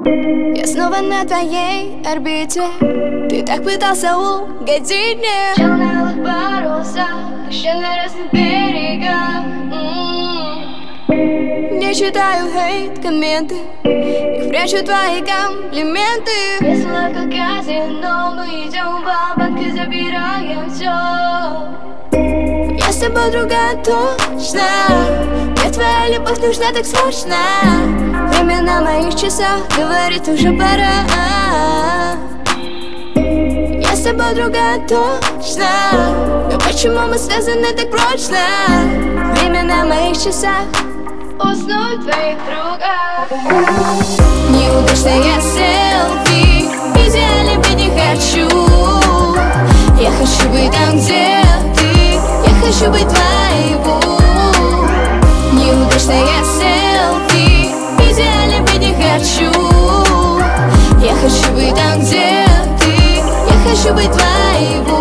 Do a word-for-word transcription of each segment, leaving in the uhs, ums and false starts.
Я снова на твоей орбите. Ты так пытался угодить мне. Чел на алых парусах, еще на разных берегах. м-м-м. Не читаю хейт-комменты, их прячу твои комплименты. Весело как казино, мы идем в банк и забираем все. Я с тобой другая точно. Мне твоя любовь нужна так срочно. Время на моих часах говорит уже пора. Я с тобой другая точно. Но почему мы связаны так прочно? Время на моих часах. Уснуть в твоих руках. Неудачная селфи, идеально быть не хочу. Я хочу быть там, где ты. Я хочу быть твоего. Неудачная селфи, идеально быть не хочу. Я хочу быть там, где ты. Я хочу быть твоего.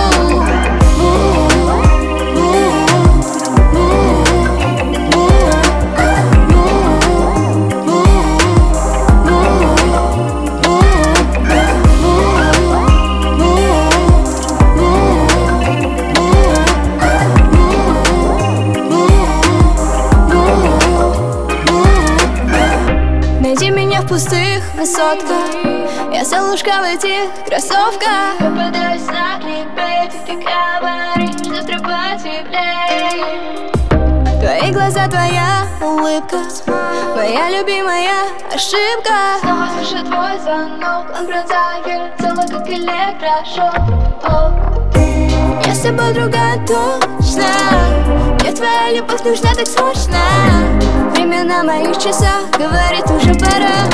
Найди меня в пустых высотках. Я солнышко в этих кроссовках. Попадаюсь на кликбейт, и ты говоришь, что трава теплей. Твои глаза, твоя улыбка, моя любимая ошибка. Снова слышу твой звонок, он пронзает тело, как электрошок. Я с тобой другая точно. Мне твоя любовь нужна так срочно. Время на моих часах говорит уже пора.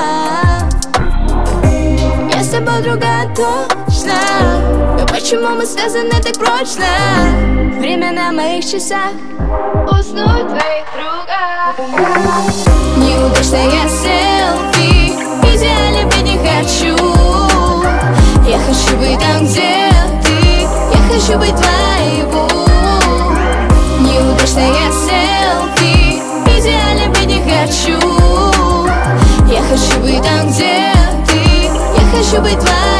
Я с тобой другая точно. Но почему мы связаны так прочно? Время на моих часах. Уснуть в твоих руках. Неудачная селфи, идеально быть не хочу. Я хочу быть там, где ты. Я хочу быть твоего. Неудачная селфи, идеально быть не хочу. Я хочу быть там, где ты. Я хочу быть твоего.